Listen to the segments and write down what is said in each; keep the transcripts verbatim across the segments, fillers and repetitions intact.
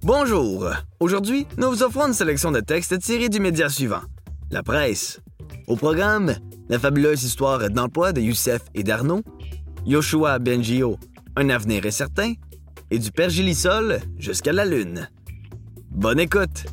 Bonjour! Aujourd'hui, nous vous offrons une sélection de textes tirés du média suivant. La presse. Au programme, la fabuleuse histoire d'emploi de Youssef et d'Arnaud, Yoshua Bengio, Un avenir incertain, et du pergélisol jusqu'à la lune. Bonne écoute!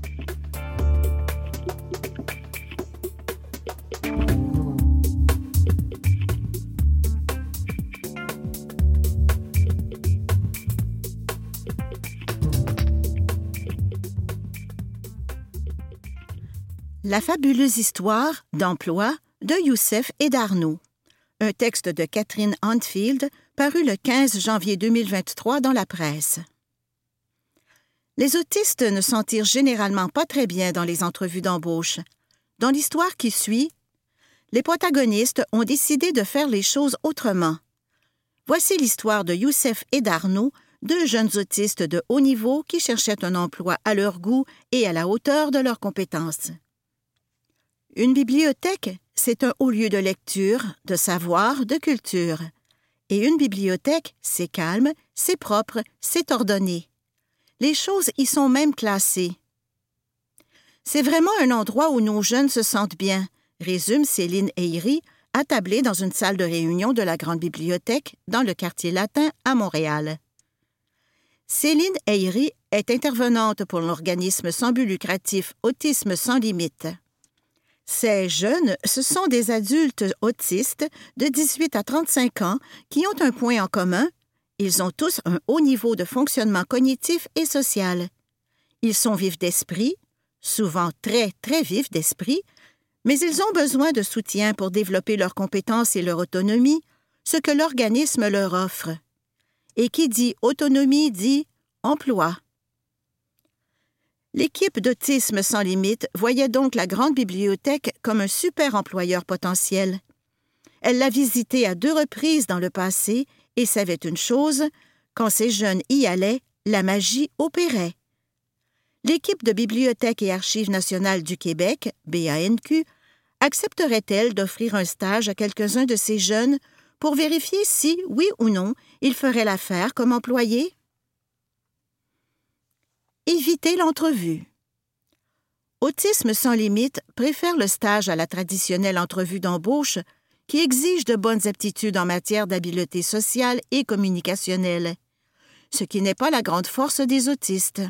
La fabuleuse histoire d'emploi de Youssef et d'Arnaud. Un texte de Catherine Hanfield paru le quinze janvier deux mille vingt-trois dans la presse. Les autistes ne s'en tirent généralement pas très bien dans les entrevues d'embauche. Dans l'histoire qui suit, les protagonistes ont décidé de faire les choses autrement. Voici l'histoire de Youssef et d'Arnaud, deux jeunes autistes de haut niveau qui cherchaient un emploi à leur goût et à la hauteur de leurs compétences. Une bibliothèque, c'est un haut lieu de lecture, de savoir, de culture. Et une bibliothèque, c'est calme, c'est propre, c'est ordonné. Les choses y sont même classées. C'est vraiment un endroit où nos jeunes se sentent bien, résume Céline Eyri, attablée dans une salle de réunion de la Grande Bibliothèque dans le quartier latin à Montréal. Céline Eyri est intervenante pour l'organisme sans but lucratif Autisme sans limite. Ces jeunes, ce sont des adultes autistes de dix-huit à trente-cinq ans qui ont un point en commun. Ils ont tous un haut niveau de fonctionnement cognitif et social. Ils sont vifs d'esprit, souvent très, très vifs d'esprit, mais ils ont besoin de soutien pour développer leurs compétences et leur autonomie, ce que l'organisme leur offre. Et qui dit autonomie dit emploi. L'équipe d'Autisme sans limite voyait donc la Grande Bibliothèque comme un super employeur potentiel. Elle l'a visité à deux reprises dans le passé et savait une chose, quand ces jeunes y allaient, la magie opérait. L'équipe de Bibliothèque et Archives nationales du Québec, B A N Q, accepterait-elle d'offrir un stage à quelques-uns de ces jeunes pour vérifier si, oui ou non, ils feraient l'affaire comme employés? Éviter l'entrevue. Autisme sans limite préfère le stage à la traditionnelle entrevue d'embauche qui exige de bonnes aptitudes en matière d'habileté sociale et communicationnelle, ce qui n'est pas la grande force des autistes.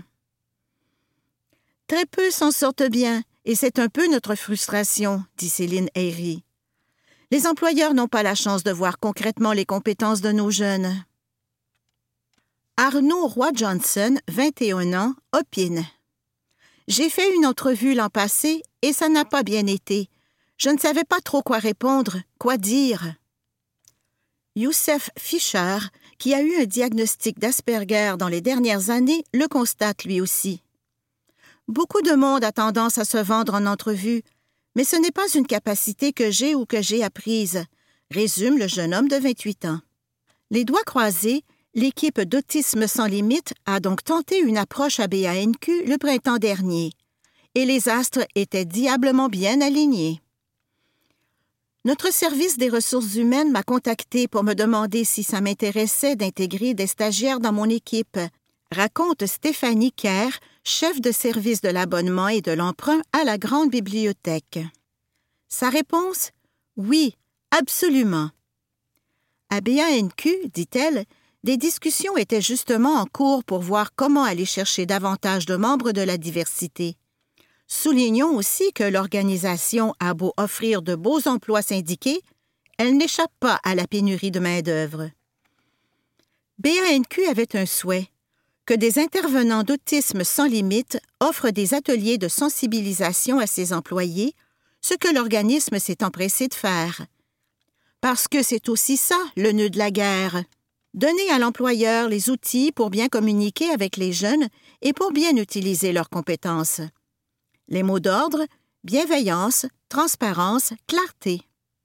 Très peu s'en sortent bien, et c'est un peu notre frustration, dit Céline Eyri. Les employeurs n'ont pas la chance de voir concrètement les compétences de nos jeunes. Arnaud Roy-Johnson, vingt et un ans, opine. J'ai fait une entrevue l'an passé et ça n'a pas bien été. Je ne savais pas trop quoi répondre, quoi dire. Youssef Fischer, qui a eu un diagnostic d'Asperger dans les dernières années, le constate lui aussi. Beaucoup de monde a tendance à se vendre en entrevue, mais ce n'est pas une capacité que j'ai ou que j'ai apprise, résume le jeune homme de vingt-huit ans. Les doigts croisés, l'équipe d'Autisme sans limite a donc tenté une approche à B A N Q le printemps dernier, et les astres étaient diablement bien alignés. Notre service des ressources humaines m'a contacté pour me demander si ça m'intéressait d'intégrer des stagiaires dans mon équipe, raconte Stéphanie Kerr, chef de service de l'abonnement et de l'emprunt à la Grande Bibliothèque. Sa réponse ? Oui, absolument. À B A N Q, dit-elle, des discussions étaient justement en cours pour voir comment aller chercher davantage de membres de la diversité. Soulignons aussi que l'organisation a beau offrir de beaux emplois syndiqués, elle n'échappe pas à la pénurie de main-d'œuvre. B A N Q avait un souhait, que des intervenants d'Autisme sans limite offrent des ateliers de sensibilisation à ses employés, ce que l'organisme s'est empressé de faire. Parce que c'est aussi ça, le nœud de la guerre. Donner à l'employeur les outils pour bien communiquer avec les jeunes et pour bien utiliser leurs compétences. Les mots d'ordre, bienveillance, transparence, clarté.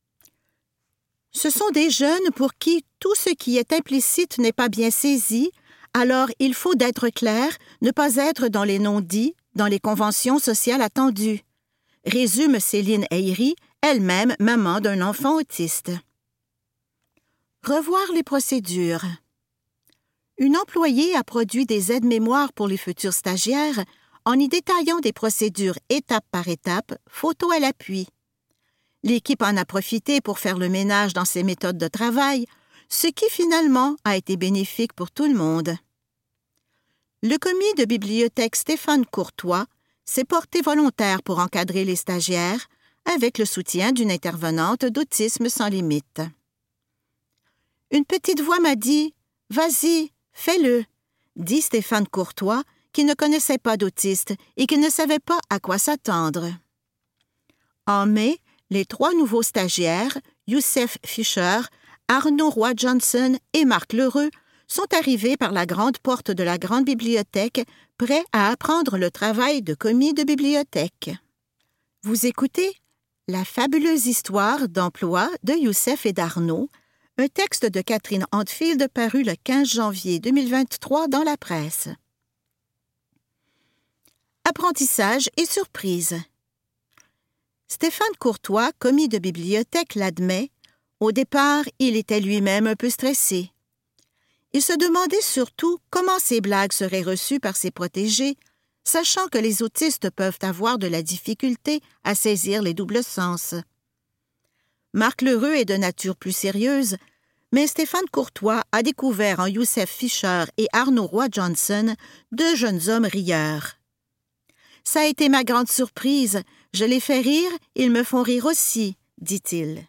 Ce sont des jeunes pour qui tout ce qui est implicite n'est pas bien saisi, alors il faut d'être clair, ne pas être dans les non-dits, dans les conventions sociales attendues, résume Céline Eyri, elle-même maman d'un enfant autiste. Revoir les procédures. Une employée a produit des aides-mémoires pour les futurs stagiaires en y détaillant des procédures étape par étape, photo à l'appui. L'équipe en a profité pour faire le ménage dans ses méthodes de travail, ce qui finalement a été bénéfique pour tout le monde. Le commis de bibliothèque Stéphane Courtois s'est porté volontaire pour encadrer les stagiaires avec le soutien d'une intervenante d'Autisme sans limite. Une petite voix m'a dit « Vas-y, fais-le », dit Stéphane Courtois, qui ne connaissait pas d'autiste et qui ne savait pas à quoi s'attendre. En mai, les trois nouveaux stagiaires, Youssef Fischer, Arnaud Roy-Johnson et Marc Lheureux, sont arrivés par la grande porte de la grande bibliothèque, prêts à apprendre le travail de commis de bibliothèque. Vous écoutez La fabuleuse histoire d'emploi de Youssef et d'Arnaud, un texte de Catherine Handfield paru le quinze janvier deux mille vingt-trois dans la presse. Apprentissage et surprise. Stéphane Courtois, commis de bibliothèque, l'admet. Au départ, il était lui-même un peu stressé. Il se demandait surtout comment ses blagues seraient reçues par ses protégés, sachant que les autistes peuvent avoir de la difficulté à saisir les doubles sens. Marc Lheureux est de nature plus sérieuse, mais Stéphane Courtois a découvert en Youssef Fischer et Arnaud Roy-Johnson deux jeunes hommes rieurs. « Ça a été ma grande surprise. Je les fais rire, ils me font rire aussi, » dit-il.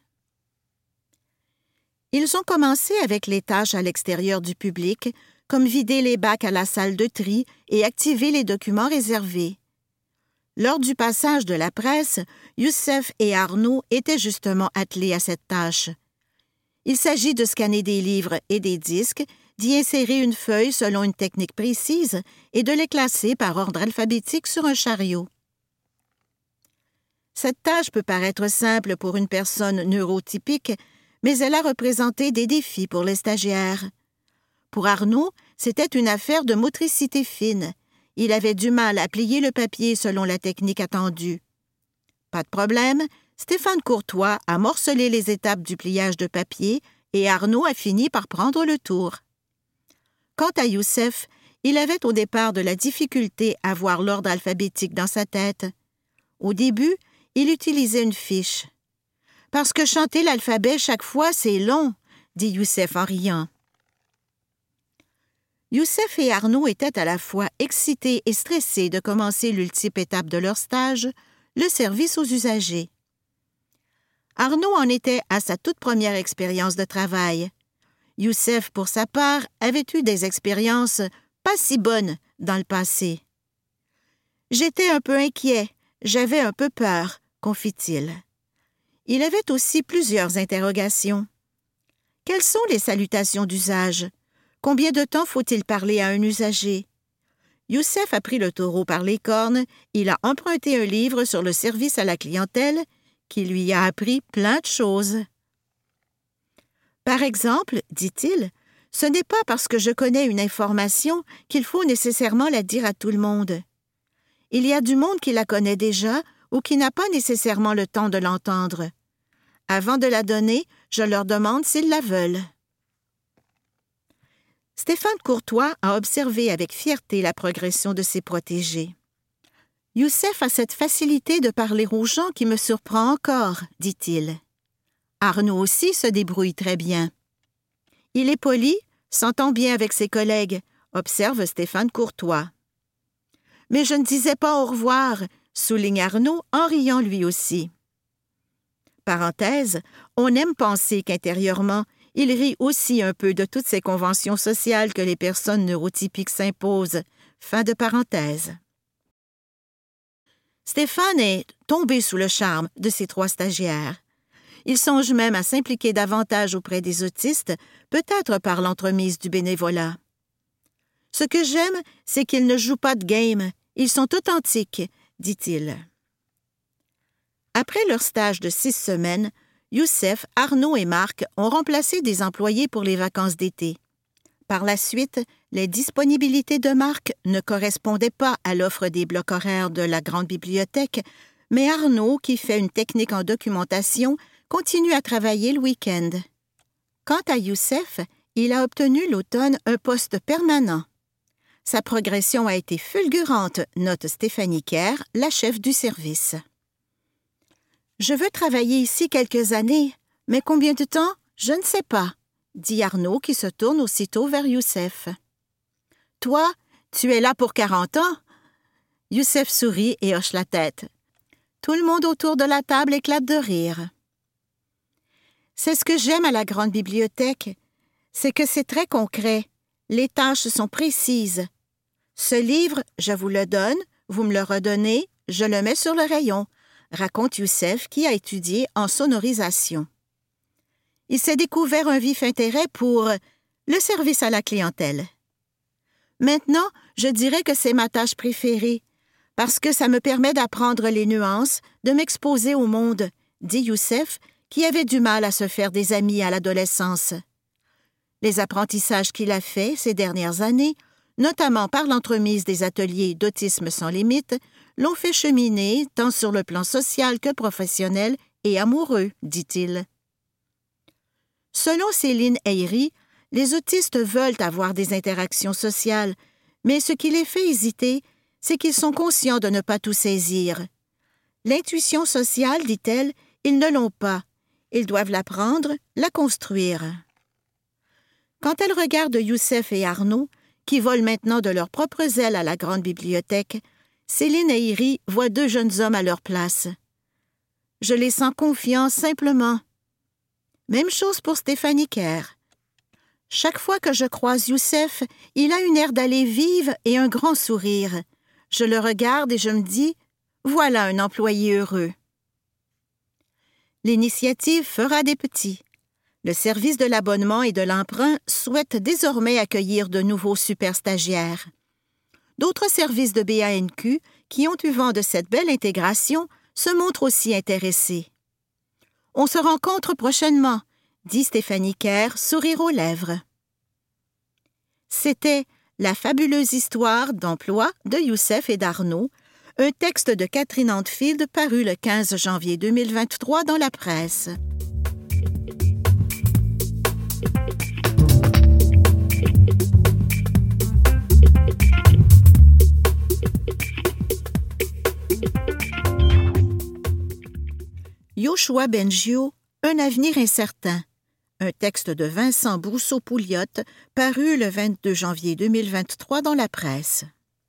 Ils ont commencé avec les tâches à l'extérieur du public, comme vider les bacs à la salle de tri et activer les documents réservés. Lors du passage de la presse, Youssef et Arnaud étaient justement attelés à cette tâche. Il s'agit de scanner des livres et des disques, d'y insérer une feuille selon une technique précise et de les classer par ordre alphabétique sur un chariot. Cette tâche peut paraître simple pour une personne neurotypique, mais elle a représenté des défis pour les stagiaires. Pour Arnaud, c'était une affaire de motricité fine. Il avait du mal à plier le papier selon la technique attendue. Pas de problème, Stéphane Courtois a morcelé les étapes du pliage de papier et Arnaud a fini par prendre le tour. Quant à Youssef, il avait au départ de la difficulté à voir l'ordre alphabétique dans sa tête. Au début, il utilisait une fiche. « Parce que chanter l'alphabet chaque fois, c'est long, » dit Youssef en riant. Youssef et Arnaud étaient à la fois excités et stressés de commencer l'ultime étape de leur stage, le service aux usagers. Arnaud en était à sa toute première expérience de travail. Youssef, pour sa part, avait eu des expériences pas si bonnes dans le passé. « J'étais un peu inquiet, j'avais un peu peur, » confie-t-il. Il avait aussi plusieurs interrogations. Quelles sont les salutations d'usage? Combien de temps faut-il parler à un usager? Youssef a pris le taureau par les cornes, il a emprunté un livre sur le service à la clientèle qui lui a appris plein de choses. Par exemple, dit-il, ce n'est pas parce que je connais une information qu'il faut nécessairement la dire à tout le monde. Il y a du monde qui la connaît déjà ou qui n'a pas nécessairement le temps de l'entendre. Avant de la donner, je leur demande s'ils la veulent. Stéphane Courtois a observé avec fierté la progression de ses protégés. « Youssef a cette facilité de parler aux gens qui me surprend encore, » dit-il. Arnaud aussi se débrouille très bien. « Il est poli, s'entend bien avec ses collègues, » observe Stéphane Courtois. « Mais je ne disais pas au revoir, » souligne Arnaud en riant lui aussi. Parenthèse, on aime penser qu'intérieurement, il rit aussi un peu de toutes ces conventions sociales que les personnes neurotypiques s'imposent. Fin de parenthèse. Stéphane est tombé sous le charme de ces trois stagiaires. Il songe même à s'impliquer davantage auprès des autistes, peut-être par l'entremise du bénévolat. Ce que j'aime, c'est qu'ils ne jouent pas de game, ils sont authentiques, dit-il. Après leur stage de six semaines, Youssef, Arnaud et Marc ont remplacé des employés pour les vacances d'été. Par la suite, les disponibilités de Marc ne correspondaient pas à l'offre des blocs horaires de la grande bibliothèque, mais Arnaud, qui fait une technique en documentation, continue à travailler le week-end. Quant à Youssef, il a obtenu l'automne un poste permanent. Sa progression a été fulgurante, note Stéphanie Kerr, la chef du service. « Je veux travailler ici quelques années, mais combien de temps? Je ne sais pas, » dit Arnaud qui se tourne aussitôt vers Youssef. « Toi, tu es là pour quarante ans? » Youssef sourit et hoche la tête. Tout le monde autour de la table éclate de rire. « C'est ce que j'aime à la grande bibliothèque, c'est que c'est très concret. Les tâches sont précises. Ce livre, je vous le donne, vous me le redonnez, je le mets sur le rayon, » raconte Youssef qui a étudié en sonorisation. Il s'est découvert un vif intérêt pour le service à la clientèle. Maintenant, je dirais que c'est ma tâche préférée, parce que ça me permet d'apprendre les nuances, de m'exposer au monde, dit Youssef, qui avait du mal à se faire des amis à l'adolescence. Les apprentissages qu'il a faits ces dernières années, notamment par l'entremise des ateliers d'Autisme sans limite, l'ont fait cheminer tant sur le plan social que professionnel et amoureux, dit-il. Selon Céline Eyri, les autistes veulent avoir des interactions sociales, mais ce qui les fait hésiter, c'est qu'ils sont conscients de ne pas tout saisir. L'intuition sociale, dit-elle, ils ne l'ont pas. Ils doivent l'apprendre, la construire. Quand elle regarde Youssef et Arnaud, qui volent maintenant de leurs propres ailes à la grande bibliothèque, Céline Eyri voit deux jeunes hommes à leur place. « Je les sens confiants simplement. » Même chose pour Stéphanie Kerr. Chaque fois que je croise Youssef, il a une air d'aller vive et un grand sourire. Je le regarde et je me dis, voilà un employé heureux. L'initiative fera des petits. Le service de l'abonnement et de l'emprunt souhaite désormais accueillir de nouveaux super-stagiaires. D'autres services de B A N Q, qui ont eu vent de cette belle intégration, se montrent aussi intéressés. « On se rencontre prochainement », dit Stéphanie Kerr, sourire aux lèvres. C'était « La fabuleuse histoire d'emploi de Youssef et d'Arnaud », un texte de Catherine Handfield paru le quinze janvier deux mille vingt-trois dans la presse. Yoshua Bengio, Un avenir incertain. Un texte de Vincent Brousseau-Pouliot, paru le vingt-deux janvier deux mille vingt-trois dans la presse.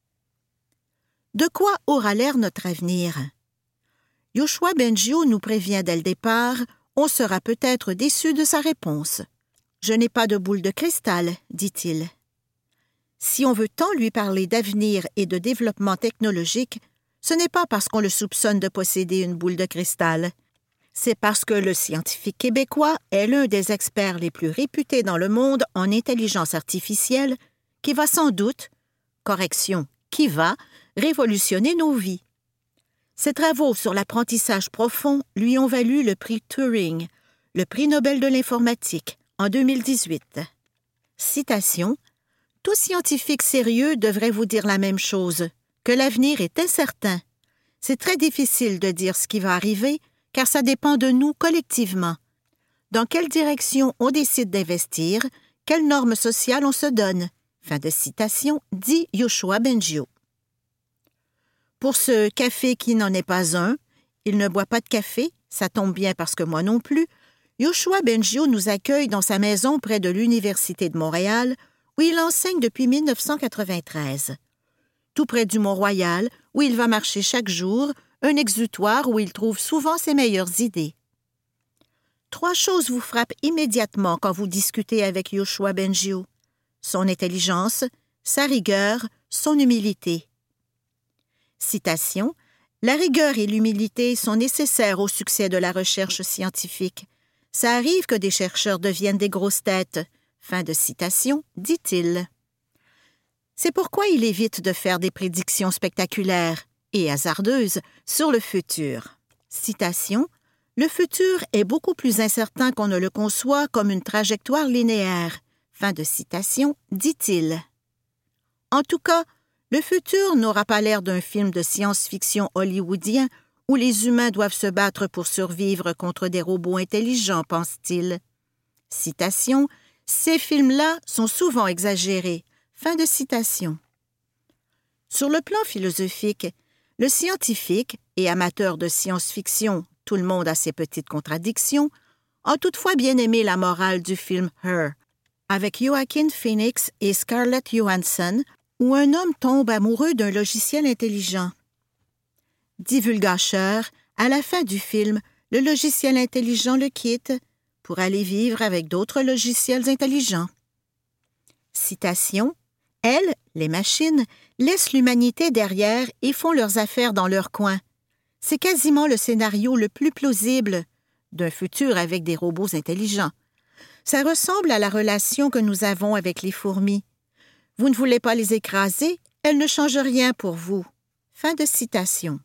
De quoi aura l'air notre avenir? Yoshua Bengio nous prévient dès le départ, on sera peut-être déçu de sa réponse. « Je n'ai pas de boule de cristal », dit-il. Si on veut tant lui parler d'avenir et de développement technologique, ce n'est pas parce qu'on le soupçonne de posséder une boule de cristal. C'est parce que le scientifique québécois est l'un des experts les plus réputés dans le monde en intelligence artificielle qui va sans doute, correction, qui va, révolutionner nos vies. Ses travaux sur l'apprentissage profond lui ont valu le prix Turing, le prix Nobel de l'informatique, en deux mille dix-huit. Citation « Tout scientifique sérieux devrait vous dire la même chose, que l'avenir est incertain. C'est très difficile de dire ce qui va arriver, car ça dépend de nous collectivement. Dans quelle direction on décide d'investir, quelles normes sociales on se donne. » Fin de citation, dit Yoshua Bengio. Pour ce café qui n'en est pas un, il ne boit pas de café, ça tombe bien parce que moi non plus, Yoshua Bengio nous accueille dans sa maison près de l'Université de Montréal, où il enseigne depuis mille neuf cent quatre-vingt-treize. Tout près du Mont-Royal, où il va marcher chaque jour, un exutoire où il trouve souvent ses meilleures idées. Trois choses vous frappent immédiatement quand vous discutez avec Yoshua Bengio. Son intelligence, sa rigueur, son humilité. Citation « La rigueur et l'humilité sont nécessaires au succès de la recherche scientifique. Ça arrive que des chercheurs deviennent des grosses têtes. » Fin de citation, dit-il. C'est pourquoi il évite de faire des prédictions spectaculaires et hasardeuses sur le futur. Citation « Le futur est beaucoup plus incertain qu'on ne le conçoit comme une trajectoire linéaire. » Fin de citation, dit-il. En tout cas, le futur n'aura pas l'air d'un film de science-fiction hollywoodien où les humains doivent se battre pour survivre contre des robots intelligents, pense-t-il. Citation « Ces films-là sont souvent exagérés. Fin de citation. Sur le plan philosophique, le scientifique et amateur de science-fiction, tout le monde a ses petites contradictions, a toutefois bien aimé la morale du film Her, avec Joaquin Phoenix et Scarlett Johansson, où un homme tombe amoureux d'un logiciel intelligent. Divulgateur, à la fin du film, le logiciel intelligent le quitte pour aller vivre avec d'autres logiciels intelligents. Citation. Elles, les machines, laissent l'humanité derrière et font leurs affaires dans leur coin. C'est quasiment le scénario le plus plausible d'un futur avec des robots intelligents. Ça ressemble à la relation que nous avons avec les fourmis. Vous ne voulez pas les écraser, elles ne changent rien pour vous. Fin de citation.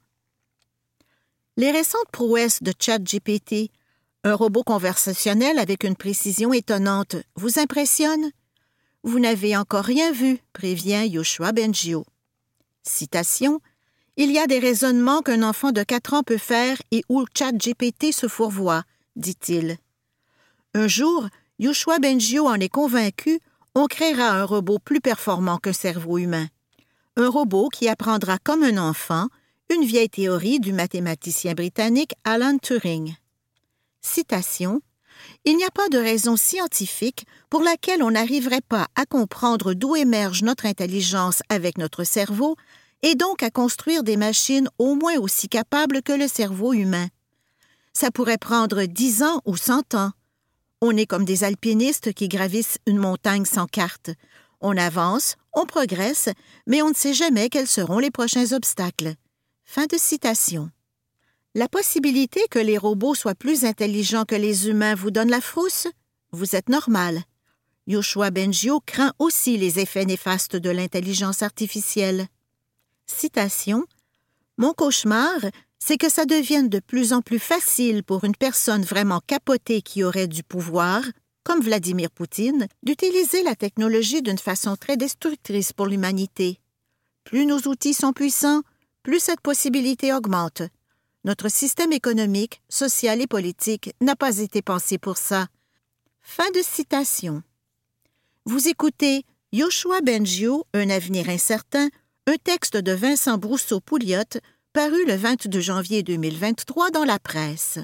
Les récentes prouesses de ChatGPT, un robot conversationnel avec une précision étonnante, vous impressionnent? Vous n'avez encore rien vu, prévient Yoshua Bengio. Citation. Il y a des raisonnements qu'un enfant de quatre ans peut faire et où ChatGPT se fourvoie, dit-il. Un jour, Yoshua Bengio en est convaincu, on créera un robot plus performant qu'un cerveau humain. Un robot qui apprendra comme un enfant une vieille théorie du mathématicien britannique Alan Turing. Citation. Il n'y a pas de raison scientifique pour laquelle on n'arriverait pas à comprendre d'où émerge notre intelligence avec notre cerveau et donc à construire des machines au moins aussi capables que le cerveau humain. Ça pourrait prendre dix ans ou cent ans. On est comme des alpinistes qui gravissent une montagne sans carte. On avance, on progresse, mais on ne sait jamais quels seront les prochains obstacles. Fin de citation. La possibilité que les robots soient plus intelligents que les humains vous donne la frousse? Vous êtes normal. Yoshua Bengio craint aussi les effets néfastes de l'intelligence artificielle. Citation. « Mon cauchemar, c'est que ça devienne de plus en plus facile pour une personne vraiment capotée qui aurait du pouvoir, comme Vladimir Poutine, d'utiliser la technologie d'une façon très destructrice pour l'humanité. Plus nos outils sont puissants, plus cette possibilité augmente. Notre système économique, social et politique n'a pas été pensé pour ça. » Fin de citation. Vous écoutez Yoshua Bengio, Un avenir incertain, un texte de Vincent Brousseau-Pouliot, paru le vingt-deux janvier deux mille vingt-trois dans la presse.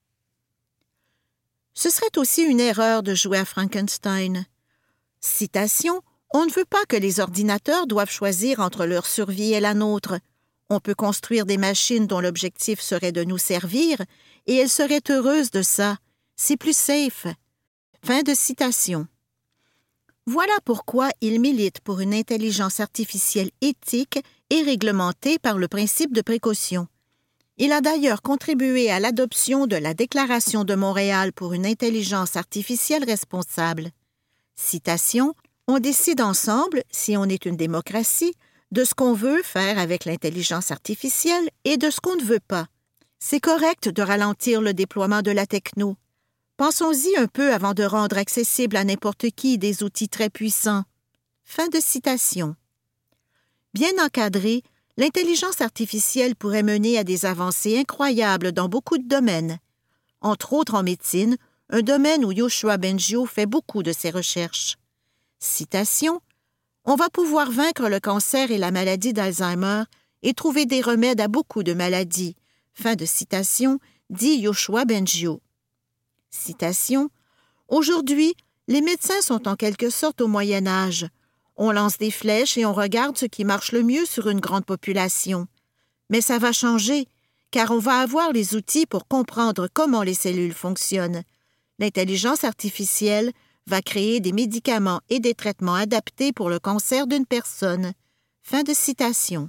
Ce serait aussi une erreur de jouer à Frankenstein. Citation. On ne veut pas que les ordinateurs doivent choisir entre leur survie et la nôtre. On peut construire des machines dont l'objectif serait de nous servir, et elles seraient heureuses de ça. C'est plus safe. Fin de citation. Voilà pourquoi il milite pour une intelligence artificielle éthique et réglementée par le principe de précaution. Il a d'ailleurs contribué à l'adoption de la Déclaration de Montréal pour une intelligence artificielle responsable. Citation. On décide ensemble, si on est une démocratie, de ce qu'on veut faire avec l'intelligence artificielle et de ce qu'on ne veut pas. C'est correct de ralentir le déploiement de la techno. Pensons-y un peu avant de rendre accessible à n'importe qui des outils très puissants. Fin de citation. Bien encadrée, l'intelligence artificielle pourrait mener à des avancées incroyables dans beaucoup de domaines. Entre autres en médecine, un domaine où Yoshua Bengio fait beaucoup de ses recherches. Citation. On va pouvoir vaincre le cancer et la maladie d'Alzheimer et trouver des remèdes à beaucoup de maladies. Fin de citation, dit Yoshua Bengio. Citation. Aujourd'hui, les médecins sont en quelque sorte au Moyen Âge. On lance des flèches et on regarde ce qui marche le mieux sur une grande population. Mais ça va changer, car on va avoir les outils pour comprendre comment les cellules fonctionnent. L'intelligence artificielle va créer des médicaments et des traitements adaptés pour le cancer d'une personne. Fin de citation.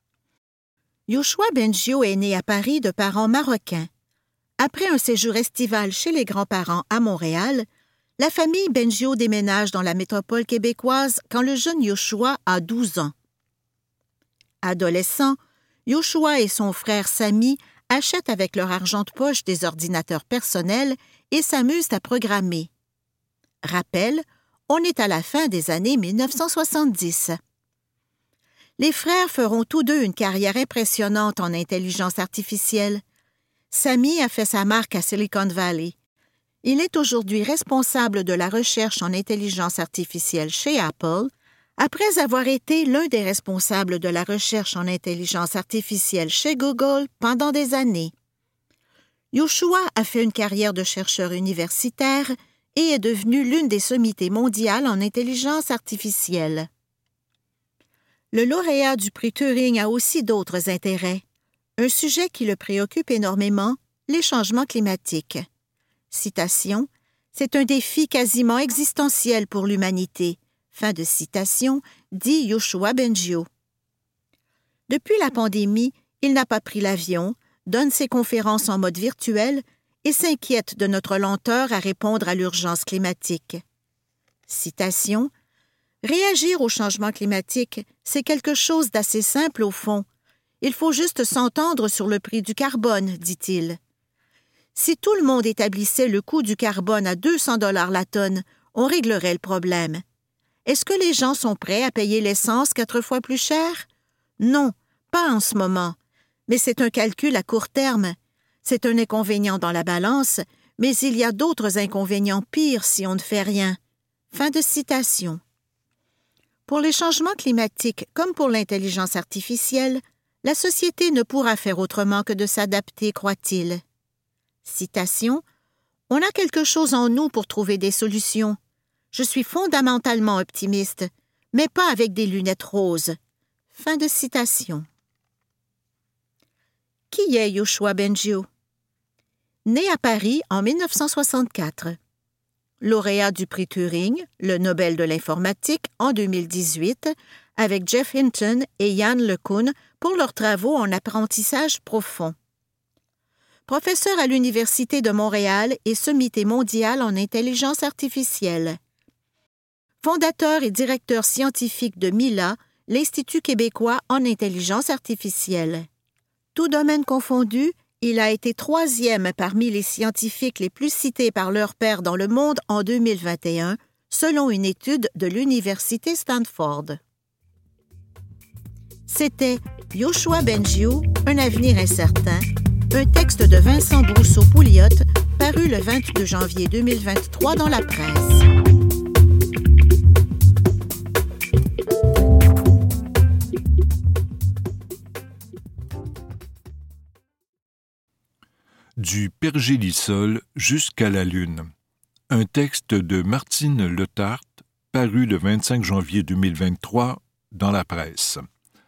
Yoshua Bengio est né à Paris de parents marocains. Après un séjour estival chez les grands-parents à Montréal, la famille Bengio déménage dans la métropole québécoise quand le jeune Yoshua a douze ans. Adolescent, Yoshua et son frère Sami achètent avec leur argent de poche des ordinateurs personnels et s'amusent à programmer. Rappel, on est à la fin des années mille neuf cent soixante-dix. Les frères feront tous deux une carrière impressionnante en intelligence artificielle. Sami a fait sa marque à Silicon Valley. Il est aujourd'hui responsable de la recherche en intelligence artificielle chez Apple, après avoir été l'un des responsables de la recherche en intelligence artificielle chez Google pendant des années. Yoshua a fait une carrière de chercheur universitaire et est devenu l'une des sommités mondiales en intelligence artificielle. Le lauréat du prix Turing a aussi d'autres intérêts. Un sujet qui le préoccupe énormément, les changements climatiques. Citation, « C'est un défi quasiment existentiel pour l'humanité », fin de citation, dit Yoshua Bengio. Depuis la pandémie, il n'a pas pris l'avion, donne ses conférences en mode virtuel et s'inquiète de notre lenteur à répondre à l'urgence climatique. Citation, « Réagir au changement climatique, c'est quelque chose d'assez simple au fond. Il faut juste s'entendre sur le prix du carbone, dit-il. Si tout le monde établissait le coût du carbone à deux cents dollars la tonne, on réglerait le problème. Est-ce que les gens sont prêts à payer l'essence quatre fois plus cher? Non, pas en ce moment. Mais c'est un calcul à court terme. C'est un inconvénient dans la balance, mais il y a d'autres inconvénients pires si on ne fait rien. » Fin de citation. Pour les changements climatiques comme pour l'intelligence artificielle, la société ne pourra faire autrement que de s'adapter, croit-il. Citation, « On a quelque chose en nous pour trouver des solutions. Je suis fondamentalement optimiste, mais pas avec des lunettes roses. » Fin de citation. Qui est Yoshua Bengio? Né à Paris en mille neuf cent soixante-quatre. Lauréat du prix Turing, le Nobel de l'informatique, en deux mille dix-huit, avec Jeff Hinton et Yann LeCun pour leurs travaux en apprentissage profond. Professeur à l'Université de Montréal et sommité mondiale en intelligence artificielle. Fondateur et directeur scientifique de MILA, l'Institut québécois en intelligence artificielle. Tout domaine confondu, il a été troisième parmi les scientifiques les plus cités par leurs pairs dans le monde en deux mille vingt et un, selon une étude de l'Université Stanford. C'était Yoshua Bengio, Un avenir incertain, un texte de Vincent Brousseau-Pouliot, paru le vingt-deux janvier deux mille vingt-trois dans la presse. Du pergélisol jusqu'à la Lune. Un texte de Martine Letarte, paru le vingt-cinq janvier deux mille vingt-trois dans la presse.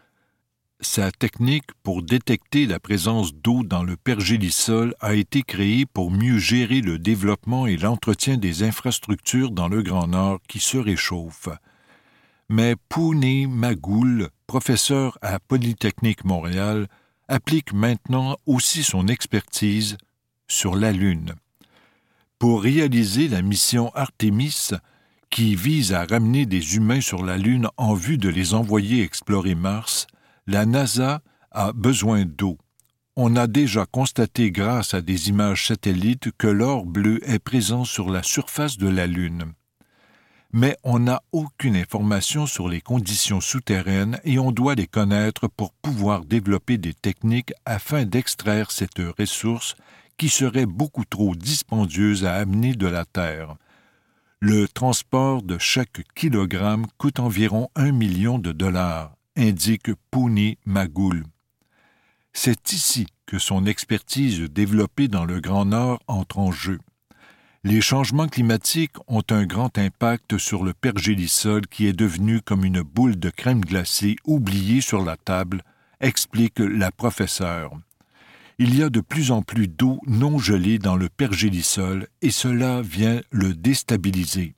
Sa technique pour détecter la présence d'eau dans le pergélisol a été créée pour mieux gérer le développement et l'entretien des infrastructures dans le Grand Nord qui se réchauffent. Mais Pune Magoul, professeur à Polytechnique Montréal, applique maintenant aussi son expertise sur la Lune. Pour réaliser la mission Artemis, qui vise à ramener des humains sur la Lune en vue de les envoyer explorer Mars, la NASA a besoin d'eau. On a déjà constaté grâce à des images satellites que l'or bleu est présent sur la surface de la Lune. Mais on n'a aucune information sur les conditions souterraines et on doit les connaître pour pouvoir développer des techniques afin d'extraire cette ressource qui serait beaucoup trop dispendieuse à amener de la Terre. Le transport de chaque kilogramme coûte environ un million de dollars, indique Pune Magoul. C'est ici que son expertise développée dans le Grand Nord entre en jeu. Les changements climatiques ont un grand impact sur le pergélisol qui est devenu comme une boule de crème glacée oubliée sur la table, explique la professeure. Il y a de plus en plus d'eau non gelée dans le pergélisol et cela vient le déstabiliser.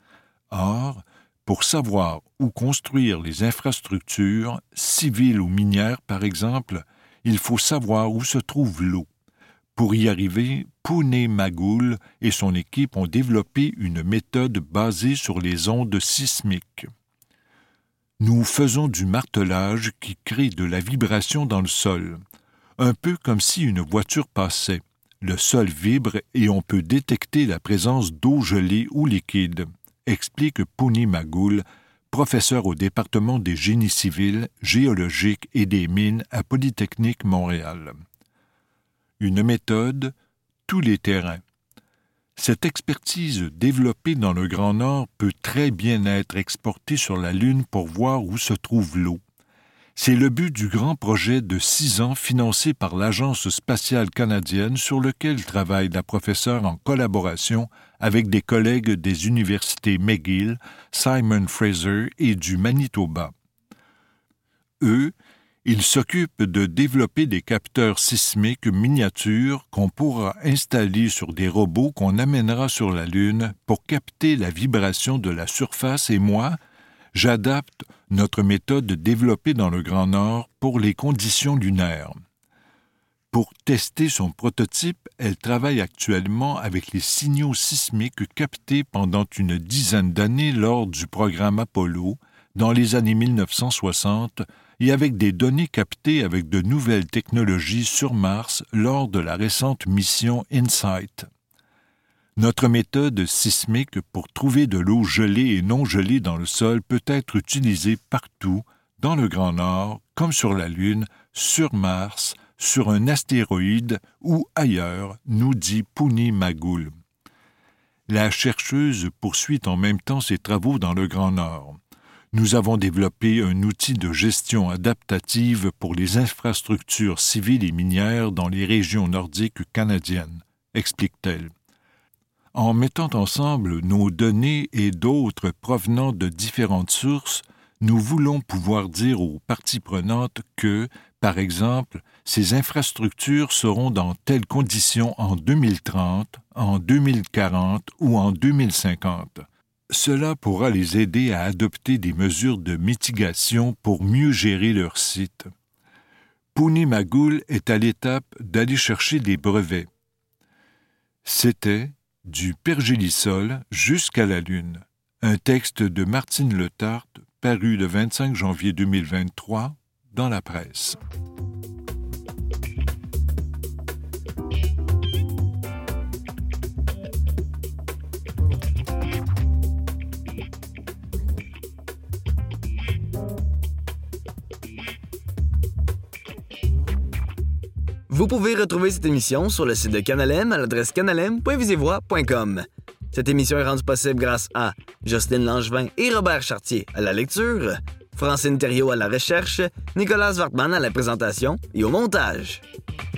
Or, pour savoir où construire les infrastructures, civiles ou minières par exemple, il faut savoir où se trouve l'eau. Pour y arriver, Pune Magoul et son équipe ont développé une méthode basée sur les ondes sismiques. Nous faisons du martelage qui crée de la vibration dans le sol, un peu comme si une voiture passait. Le sol vibre et on peut détecter la présence d'eau gelée ou liquide, explique Pune Magoul, professeur au département des génies civils, géologiques et des mines à Polytechnique Montréal. Une méthode, tous les terrains. Cette expertise développée dans le Grand Nord peut très bien être exportée sur la Lune pour voir où se trouve l'eau. C'est le but du grand projet de six ans financé par l'Agence spatiale canadienne sur lequel travaille la professeure en collaboration avec des collègues des universités McGill, Simon Fraser et du Manitoba. Eux, ils s'occupent de développer des capteurs sismiques miniatures qu'on pourra installer sur des robots qu'on amènera sur la Lune pour capter la vibration de la surface et moi, j'adapte notre méthode développée dans le Grand Nord pour les conditions lunaires. Pour tester son prototype, elle travaille actuellement avec les signaux sismiques captés pendant une dizaine d'années lors du programme Apollo, dans les années mille neuf cent soixante, et avec des données captées avec de nouvelles technologies sur Mars lors de la récente mission InSight. Notre méthode sismique pour trouver de l'eau gelée et non gelée dans le sol peut être utilisée partout, dans le Grand Nord, comme sur la Lune, sur Mars, sur un astéroïde ou ailleurs, nous dit Puni Magul. La chercheuse poursuit en même temps ses travaux dans le Grand Nord. Nous avons développé un outil de gestion adaptative pour les infrastructures civiles et minières dans les régions nordiques canadiennes, explique-t-elle. En mettant ensemble nos données et d'autres provenant de différentes sources, nous voulons pouvoir dire aux parties prenantes que, par exemple, ces infrastructures seront dans telles conditions en deux mille trente, en deux mille quarante ou en deux mille cinquante. Cela pourra les aider à adopter des mesures de mitigation pour mieux gérer leur site. Puni Magul est à l'étape d'aller chercher des brevets. C'était « Du pergélisol jusqu'à la Lune », un texte de Martine Letarte paru le vingt-cinq janvier deux mille vingt-trois dans la presse. Vous pouvez retrouver cette émission sur le site de Canal M à l'adresse canalem point visivoix point com. Cette émission est rendue possible grâce à Jocelyne Langevin et Robert Chartier à la lecture, Francine Thériault à la recherche, Nicolas Wartman à la présentation et au montage.